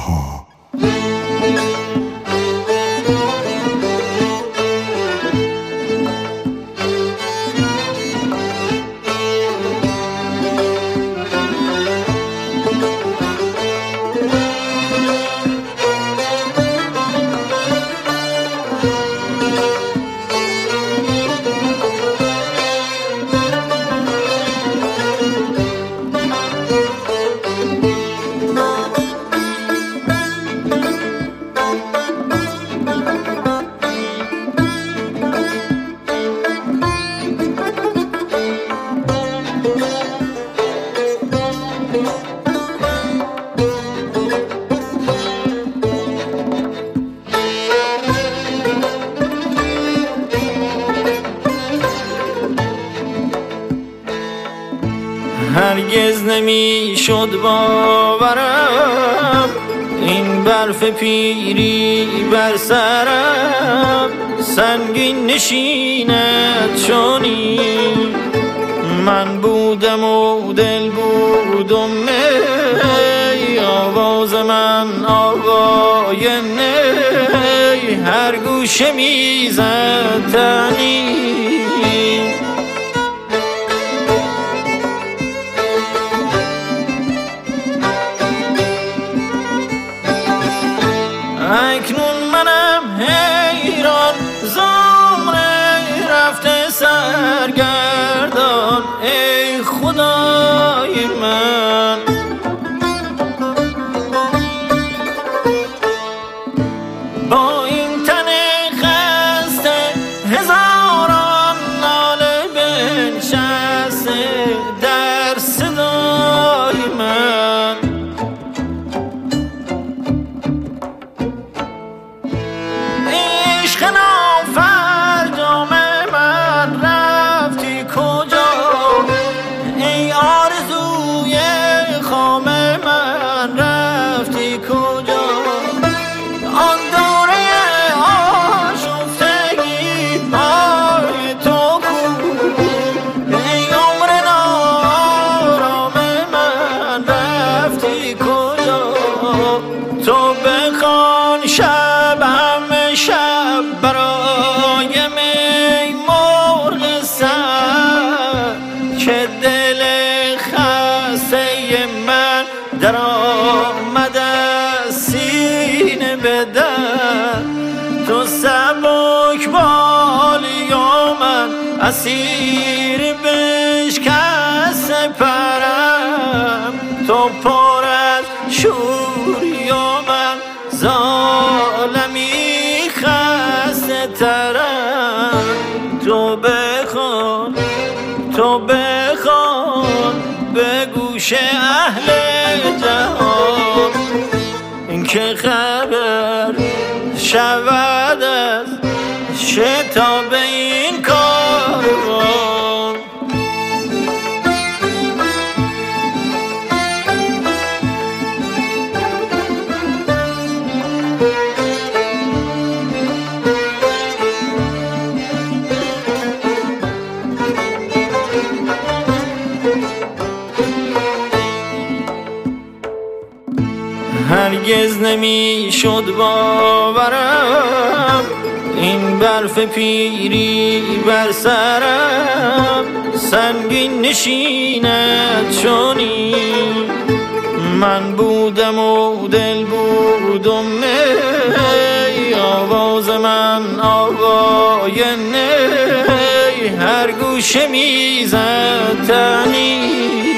ها. هرگز نمیشد باورم این برف پیری بر سرم سنگین نشیند چونی من بودم و دل بودم می آواز من آوای نی هر گوشه میزد تنی اکنون منم حیران زمره رفته سرگردان ای خدای من با این تن خسته هزاران ناله بنشسته در صدای من عشق نافرجام من رفتی کجا ای آرزوی خام من رفتی کجا آن دوره آشفتگی پای تو کو ای عمر نارام من رفتی کجا تو بخوان شب همه شب برای می مرغ سر که دل خسته من در آمده سینه به در تو سبک بالی و من اسیر بشکست پرم تو پر از شوری و من ظالمی خسته ترم تو بخوان به گوش اهل جهان که خبر شود از شتاب این کاروان هرگز نمیشد باورم این برف پیری بر سرم سنگین نشیند چونی من بودم و دل بودم می آواز من آوای نی هر گوشه میزد تنی